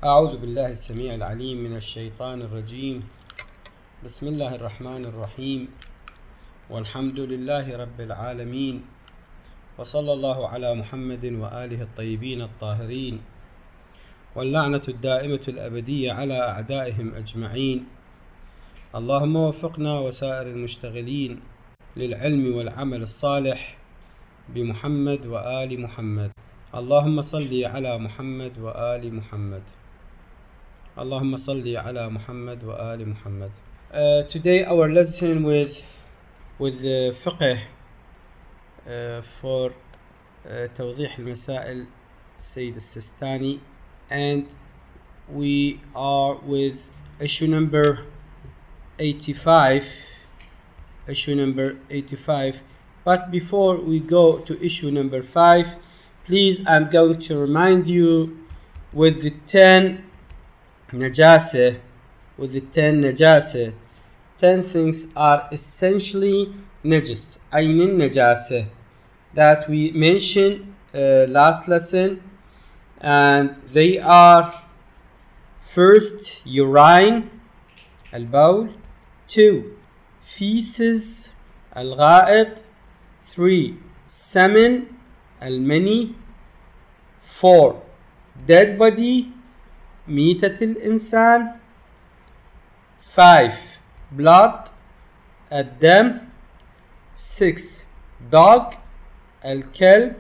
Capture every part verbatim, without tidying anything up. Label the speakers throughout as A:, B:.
A: أعوذ بالله السميع العليم من الشيطان الرجيم. بسم الله الرحمن الرحيم، والحمد لله رب العالمين، وصلى الله على محمد وآله الطيبين الطاهرين، واللعنة الدائمة الأبدية على أعدائهم أجمعين. اللهم وفقنا وسائر المشتغلين للعلم والعمل الصالح بمحمد وآل محمد. اللهم صل على محمد وآل محمد. اللهم صل على محمد وآل محمد. Uh, today our lesson with with the fiqh uh, for uh, توضيح المسائل السيد السستاني, and we are with issue number eighty-five. Issue number eighty-five. But before we go to issue number five, please, I'm going to remind you with the ten najasa, with the ten najasa. Ten things are essentially najis, aynin najasa, that we mentioned uh, last lesson, and they are: first, urine, al-bawl; two, feces, al-gha'it; three, semen, al-mani; four, dead body, ميتة الإنسان; five, blood, الدم; six, dog, الكلب;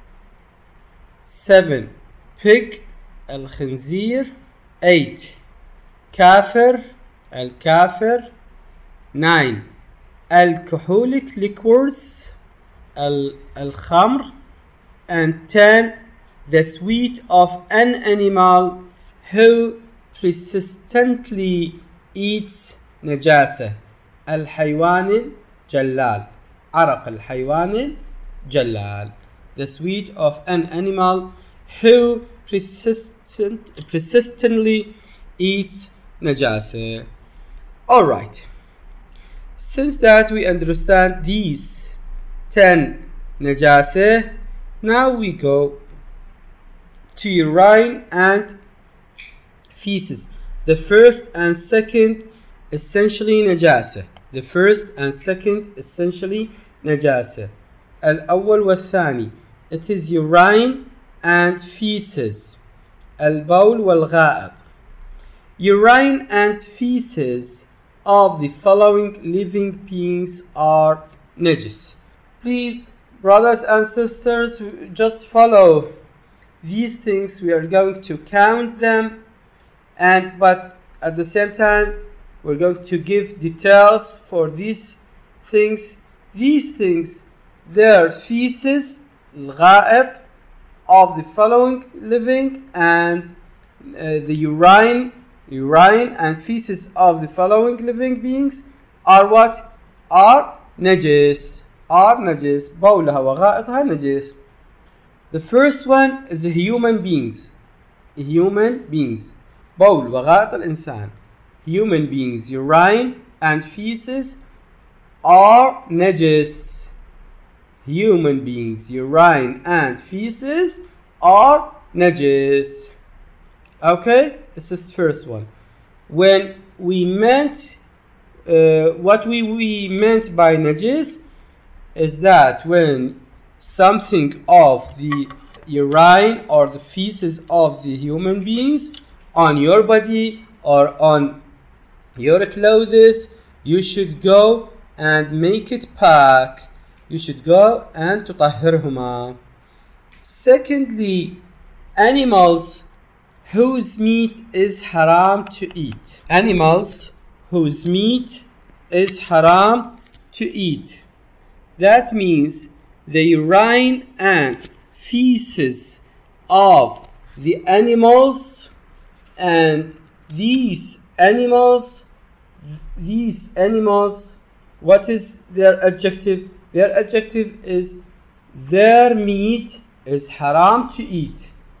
A: seven, pig, الخنزير; eight, كافر, الكافر; nine, alcoholic liquors, الخمر; and ten, the sweat of an animal who persistently eats najasa, الحيوان الجلال, عرق الحيوان الجلال, the sweat of an animal who persistent, persistently eats najasa. Alright, since that we understand these ten najasa, now we go to urine and feces. The first and second essentially najasa. The first and second essentially najasa. Al-awwal wal-thani. It is urine and feces. Al-bawl wal-gha'it. Urine and feces of the following living beings are najis. Please, brothers and sisters, just follow these things. We are going to count them, and but at the same time we're going to give details for these things. These things, their feces, al-gha'it, of the following living, and uh, the urine, urine and feces of the following living beings are what? Are najis. Are najis. Bawlaha wa gha'itha najis. The first one is the human beings. Human beings. Bawl wa gha'it al-insan. Human beings, urine and feces are najis. Human beings, urine and feces are najis. Okay, this is the first one. When we meant, uh, what we, we meant by najis is that when something of the urine or the feces of the human beings on your body or on your clothes, you should go and make it pack. You should go and tutahhirhuma. Secondly, animals whose meat is haram to eat. Animals whose meat is haram to eat. That means the urine and feces of the animals, and these animals, these animals, what is their adjective? Their adjective is their meat is haram to eat.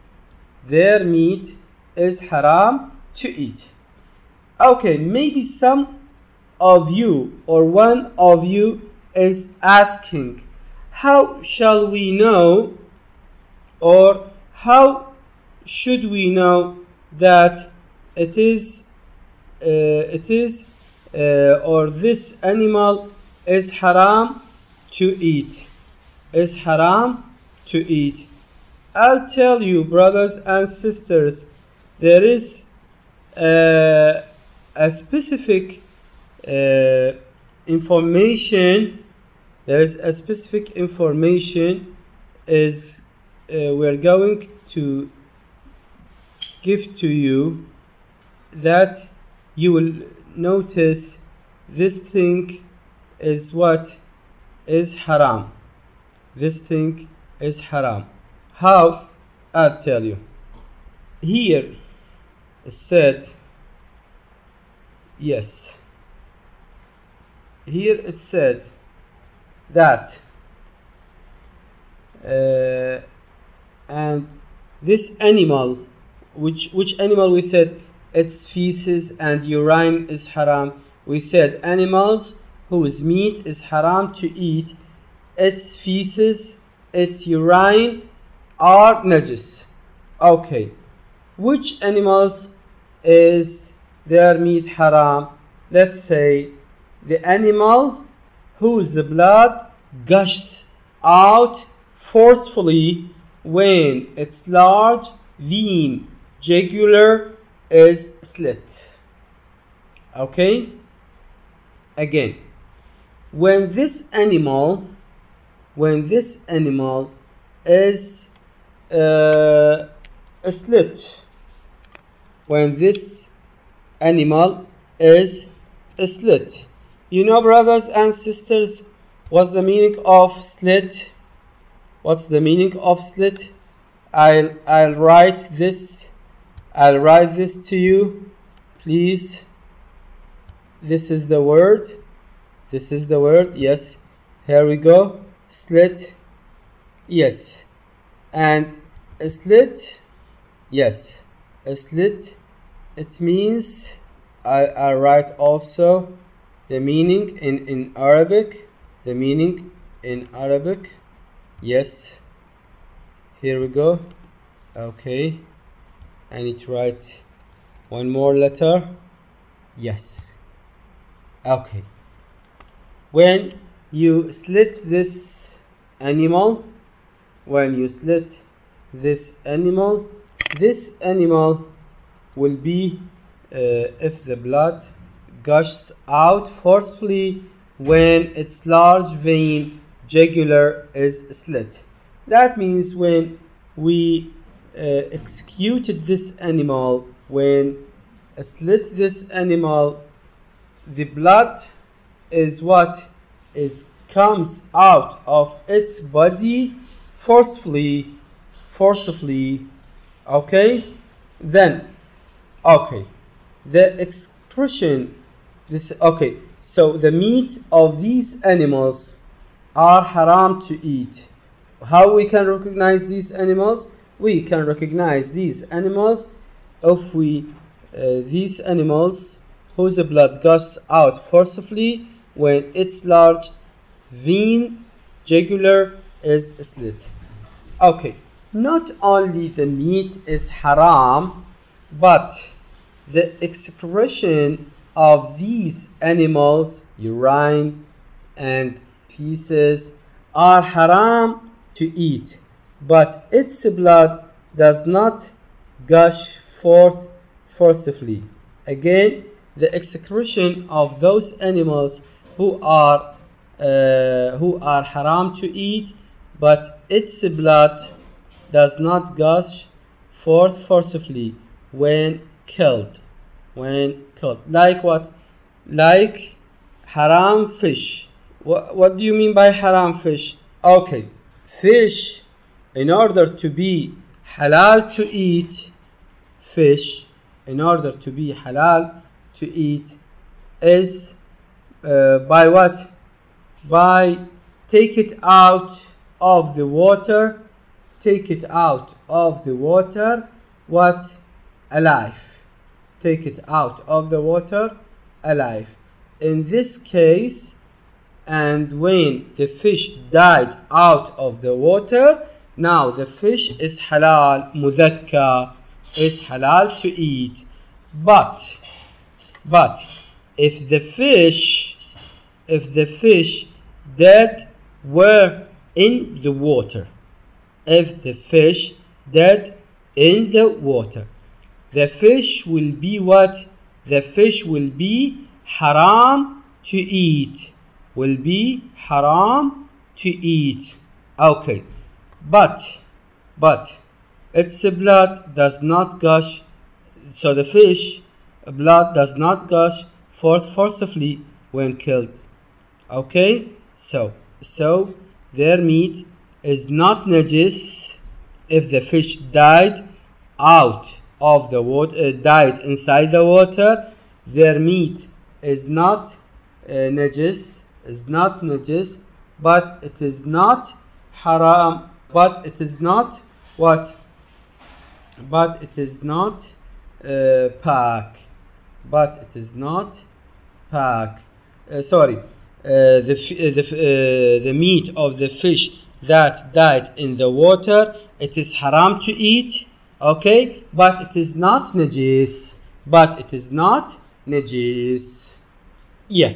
A: Their meat is haram to eat. Okay, maybe some of you or one of you is asking, how shall we know, or how should we know that it is uh, it is uh, or this animal is haram to eat, is haram to eat. I'll tell you, brothers and sisters, there is uh, a specific uh, information, there is a specific information is uh, we're going to give to you, that you will notice this thing is what is haram. This thing is haram. How? I'll tell you. Here it said, yes, here it said that uh, and this animal, which which animal we said its feces and urine is haram. We said animals whose meat is haram to eat, its feces, its urine are najis. Okay, which animals is their meat haram? Let's say the animal whose blood gushes out forcefully when its large vein jugular is slit. Okay, again, when this animal when this animal is uh, slit when this animal is slit, you know, brothers and sisters, what's the meaning of slit? What's the meaning of slit? I'll I'll write this I'll write this to you, please. This is the word. This is the word. Yes. Here we go. Slit. Yes. And a slit. Yes. A slit. It means, I, I write also the meaning in, in Arabic. The meaning in Arabic. Yes. Here we go. Okay. I need to write one more letter. Yes. Okay. When you slit this animal, when you slit this animal, this animal will be, uh, if the blood gushes out forcefully when its large vein jugular is slit. That means when we uh, executed this animal, when uh, slit this animal, the blood is what is comes out of its body forcefully, forcefully. Okay, then okay, the excretion. This okay. So the meat of these animals are haram to eat. How we can recognize these animals? We can recognize these animals if we uh, these animals whose blood gushes out forcibly when its large vein jugular is slit. Okay, not only the meat is haram, but the excretion of these animals, urine and feces, are haram to eat, but its blood does not gush forth forcibly. Again, the excretion of those animals who are uh, who are haram to eat, but its blood does not gush forth forcibly when killed. When killed, like what? Like haram fish. What, what do you mean by haram fish? Okay, fish, in order to be halal to eat, fish, in order to be halal to eat, is uh, by what? By take it out of the water, take it out of the water, what? Alive. Take it out of the water alive. In this case, and when the fish died out of the water, now the fish is halal, mudhakka, is halal to eat. But, but, if the fish, if the fish that were in the water, if the fish that in the water, the fish will be what? The fish will be haram to eat. Will be haram to eat. Okay. But, but, its blood does not gush. So the fish blood does not gush forth forcibly when killed. Okay. So, so their meat is not najis if the fish died out of the water, uh, died inside the water. Their meat is not uh, najis, is not najis, but it is not haram, but it is not what? But it is not uh, pak, but it is not pak. Uh, sorry, uh, the uh, the uh, the meat of the fish that died in the water, it is haram to eat. Okay, but it is not najis. But it is not najis. Yes.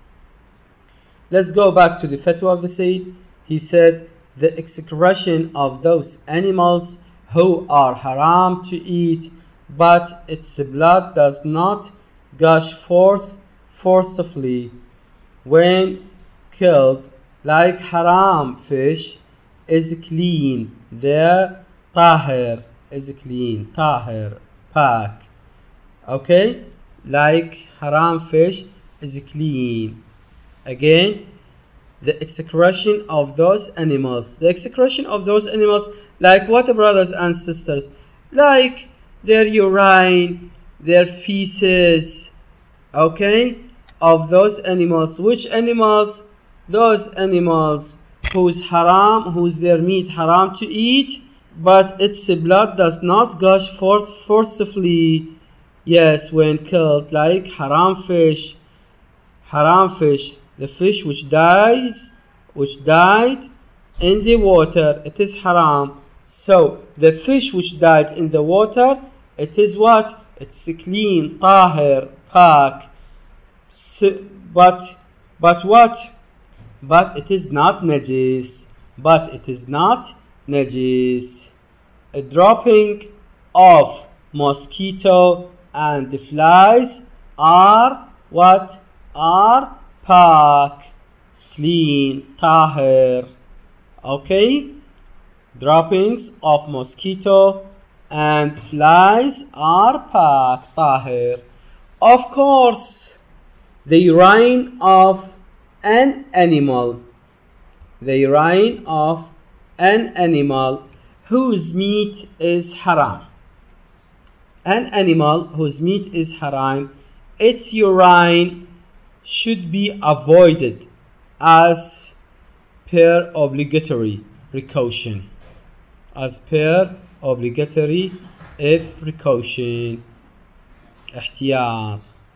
A: Let's go back to the fatwa of the Sayyid. He said the execration of those animals who are haram to eat, but its blood does not gush forth forcibly when killed, like haram fish, is clean. Their tahir is clean. Tahir, pak. Okay? Like haram fish is clean. Again, the execration of those animals. The execration of those animals, like what, brothers and sisters? Like their urine, their feces, okay? Of those animals. Which animals? Those animals whose haram, whose their meat haram to eat, but its blood does not gush forth forcibly. Yes, when killed, like haram fish. Haram fish, the fish which dies, which died in the water, it is haram. So the fish which died in the water, it is what? It's clean, tahir, pak. So, but, but what? But it is not najis. But it is not najis. A dropping of mosquito and the flies are what? Are pak, clean, tahir. Okay? Droppings of mosquito and flies are pak, tahir. Of course, the urine of an animal, the urine of an animal whose meat is haram. An animal whose meat is haram, its urine should be avoided as per obligatory precaution. As per obligatory precaution. احتياط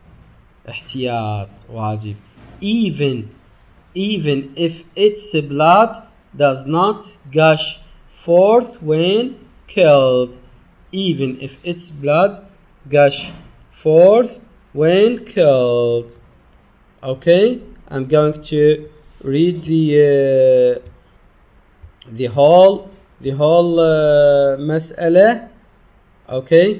A: احتياط واجب. Even even if its blood does not gush forth when killed. Even if its blood gush forth when killed. Okay, I'm going to read the uh, the whole the whole uh, mas'ala. Okay,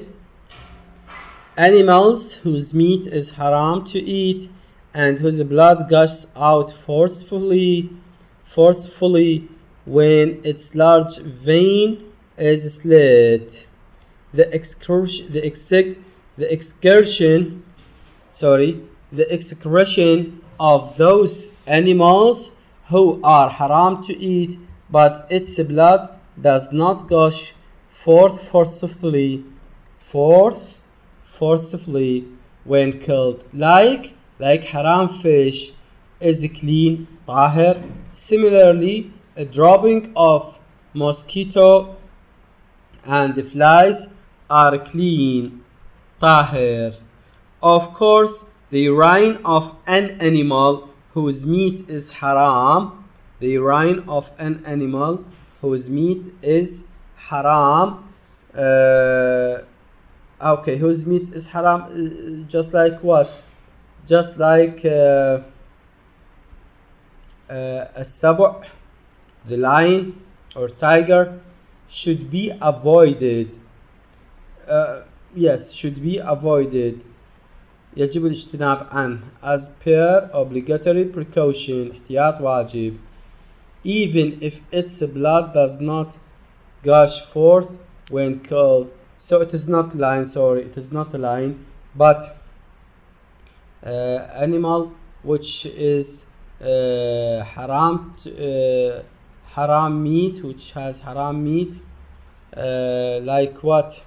A: animals whose meat is haram to eat and whose blood gushes out forcefully forcefully when its large vein is slit. The excursion, the exec, the excursion, sorry, the excretion of those animals who are haram to eat, but its blood does not gush forth forcefully, forth forcefully when killed, like like haram fish is clean, tahir. Similarly, a dropping of mosquito and the flies are clean, tahir. Of course, the urine of an animal whose meat is haram, the urine of an animal whose meat is haram, uh, Okay, whose meat is haram? Uh, just like what? Just like uh, uh, a sabu', the lion or tiger, should be avoided. Uh, yes, should be avoided. يجب الاجتناب عنه as per obligatory precaution. احتياط واجب. Even if its blood does not gush forth when killed. So it is not lion, sorry, it is not a lion, but uh, animal which is uh, haram, uh, haram meat, which has haram meat, uh, like what?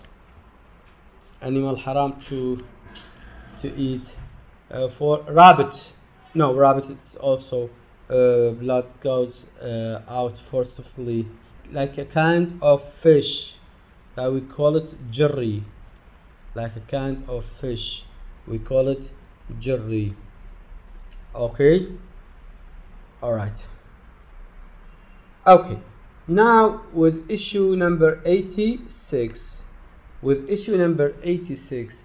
A: Animal haram to to eat. Uh, for rabbit, no, rabbit, it's also uh, blood goes uh, out forcefully, like a kind of fish that we call it jerry, like a kind of fish we call it jerry. Okay, all right. Okay, now with issue number eighty-six, with issue number eighty-six,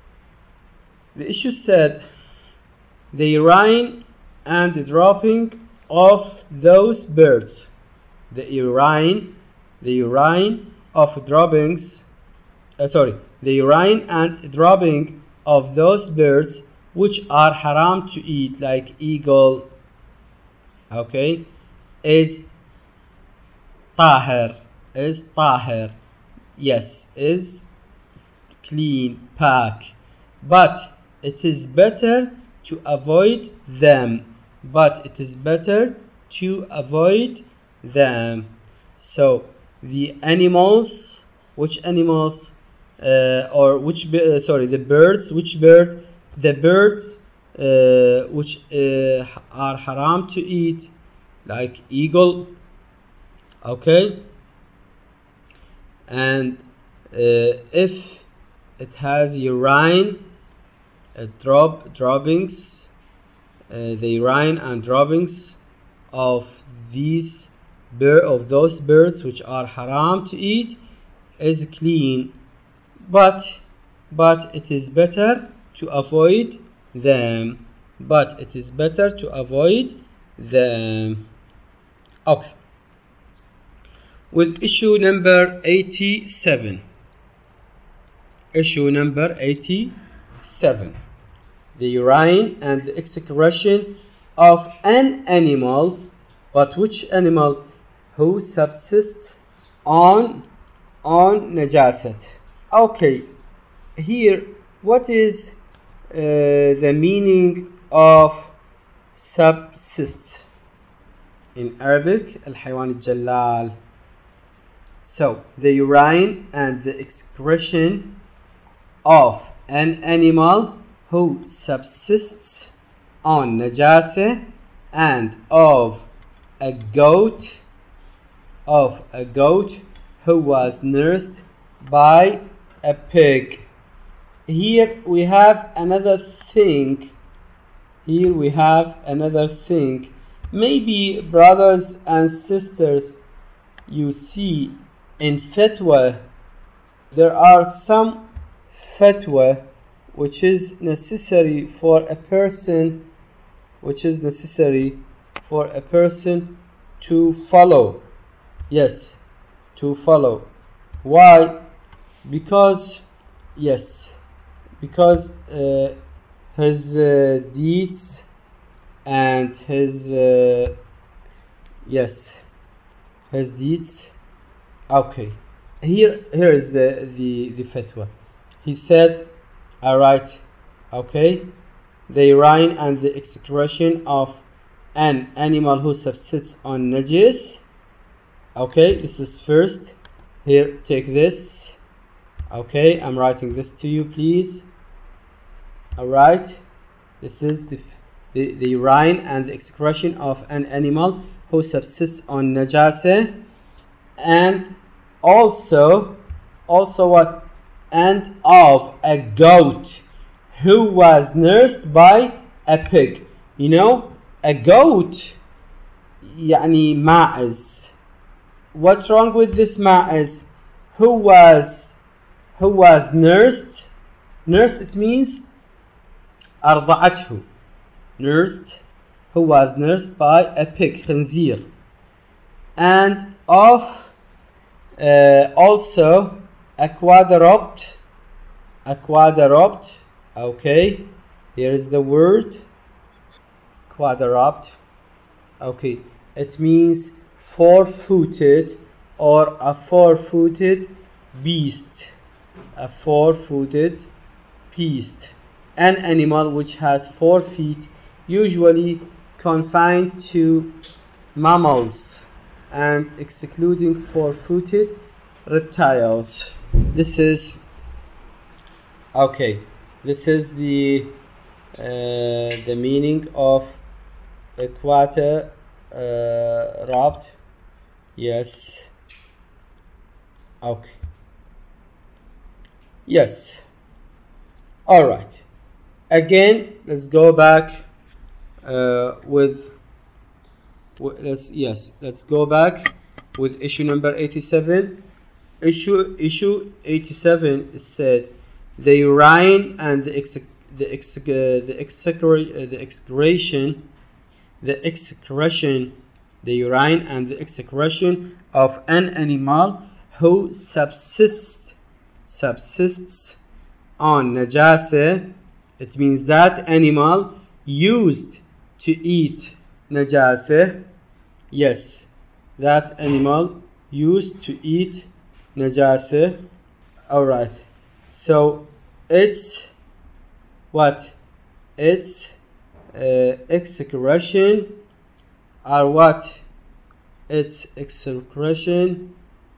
A: the issue said the urine and the dropping of those birds, the urine, the urine of droppings, uh, sorry, the urine and dropping of those birds which are haram to eat, like eagle, okay, is tahir, is tahir, yes, is clean, pack, but it is better to avoid them, but it is better to avoid them. So the animals, which animals, uh, or which, uh, sorry, the birds, which bird, the birds uh, which uh, are haram to eat, like eagle, okay, and uh, if it has urine, Uh, drop droppings, uh, the urine and droppings of these bird of those birds which are haram to eat is clean, but but it is better to avoid them. But it is better to avoid them. Okay. With issue number eighty-seven. Issue number eighty-seven. The urine and the excretion of an animal, but which animal? Who subsists on on najasat. Okay, here what is uh, the meaning of subsist in Arabic? Al-Haywan al-Jallal. So the urine and the excretion of an animal who subsists on najasa, and of a goat, of a goat who was nursed by a pig. Here we have another thing. Here we have another thing. Maybe brothers and sisters, you see in fatwa there are some fatwa which is necessary for a person, which is necessary for a person to follow. Yes, to follow. Why? Because, yes, because uh, his uh, deeds and his, uh, yes, his deeds. Okay, here, here is the, the, the fatwa. He said, all right, okay, the urine and the excretion of an animal who subsists on najis. Okay, this is first. Here, take this. Okay, I'm writing this to you, please. All right, this is the, the, the urine and the excretion of an animal who subsists on najasa, and also, also what? And of a goat who was nursed by a pig. You know, a goat, يعني ماعز. What's wrong with this ma'az? Who was, who was nursed. Nursed, it means أرضعته. Nursed, who was nursed by a pig, خنزير. And of uh, also a quadruped. A quadruped. Okay, here is the word quadruped. Okay, it means four-footed or a four-footed beast. A four-footed beast. An animal which has four feet, usually confined to mammals and excluding four-footed reptiles. This is okay. This is the uh, the meaning of a quadruped. Uh, yes. Okay. Yes. All right. Again, let's go back uh, with. Let's yes. Let's go back with issue number eighty-seven. Issue issue eighty-seven said the urine and the ex the ex uh, the excre uh, the excretion the excretion the urine and the excretion of an animal who subsists subsists on najasa. It means that animal used to eat najasa. Yes, that animal used to eat najasa. All right. So it's what? It's uh, excretion or what? Its excretion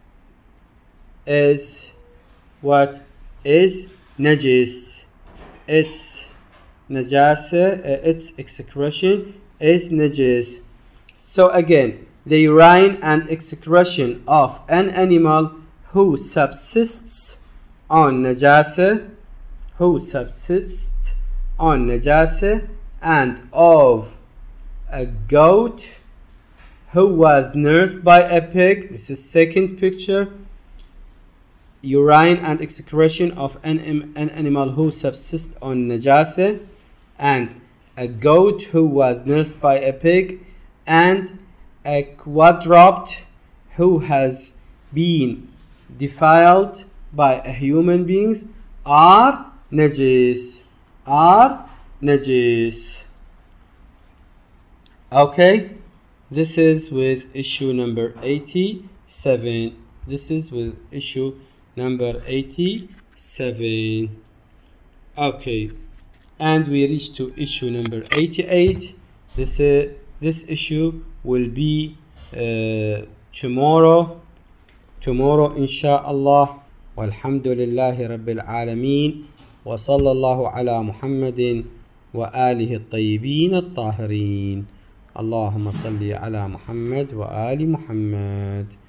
A: is what? Is najis. Its najasa, uh, its excretion is najis. So again, the urine and excretion of an animal who subsists on najasa, who subsists on najasa, and of a goat who was nursed by a pig. This is second picture. Urine and excretion of an, an animal who subsists on najasa, and a goat who was nursed by a pig, and a quadruped who has been defiled by a human beings are najis. Are najis. Okay, this is with issue number eighty-seven. This is with issue number eighty-seven. Okay, and we reach to issue number eighty-eight. This uh, this issue will be uh, tomorrow. Tomorrow, inshallah. Walhamdulillahi Rabbil Alameen. Wa sallallahu ala Muhammadin wa alihi at-tayyibin at-tahirin. Allahumma salli ala Muhammad wa ali Muhammad.